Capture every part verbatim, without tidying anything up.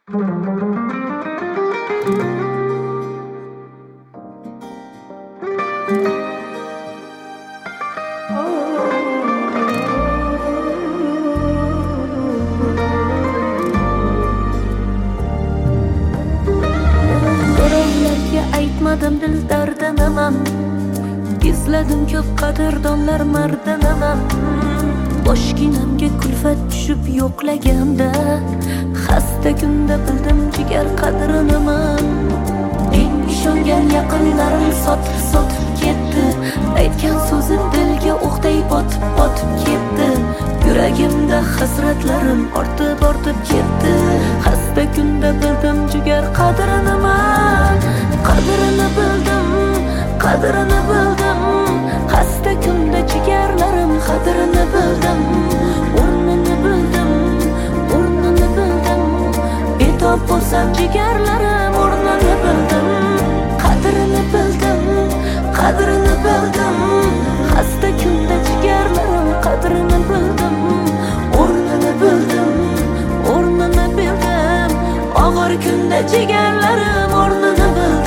Birovlarga aytmadim dil dardinaman, gizladim ko'p qadrdonlar mardinaman. Boshginamga kulfat tushib yo'qlaganda, xasta kunda bildim jigar qadrinaman. Eng ishongan yaqinlarim sotib sotib ketdi, aytgan so'zim dilga o'qday botib botib ketdi. Yuragimda hasratlarim ortib ortib ketdi. Xasta kunda bildim jigar qadrinaman, qadrini bildim, qadrini bildim. Xasta kunda jigarlarim qadrini bildim, o'rnini bildim, o'rnini bildim. Betob bo'lsam jigarlarim o'rnini bildim, qadrini bildim, qadrini bildim. Xasta kunda jigarlarim qadrini bildim, o'rnini bildim, o'rnini bildim. Og'ir kunda jigarlarim o'rnini bildim.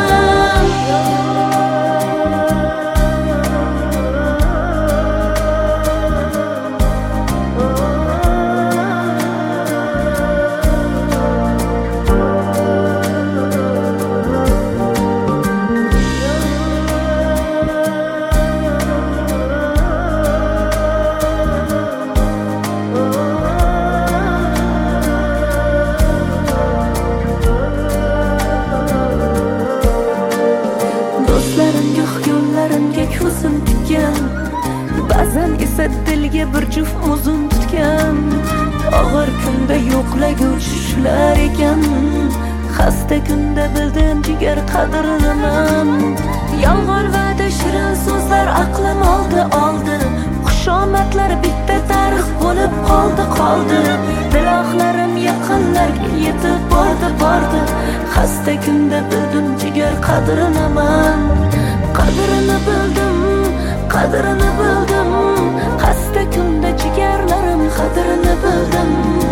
Ko'zim tutgan, ba'zan esa dilga bir juft muzin tutgan. Og'ir kunda yo'qlaguvchi shular ekan, xasta kunda bildim jigar qadrinaman. Yolg'on va'da shirin so'zlar aqlim oldi oldi, xushomatlar bitta tarix bo'lib qoldi qoldi. Dilohlarim yaqinlarga yetib bordi bordi, xasta kunda bildim jigar qadrinaman, qadrini bildim, qadrini bildim. Xasta kunda jigarlarim qadrini bildim.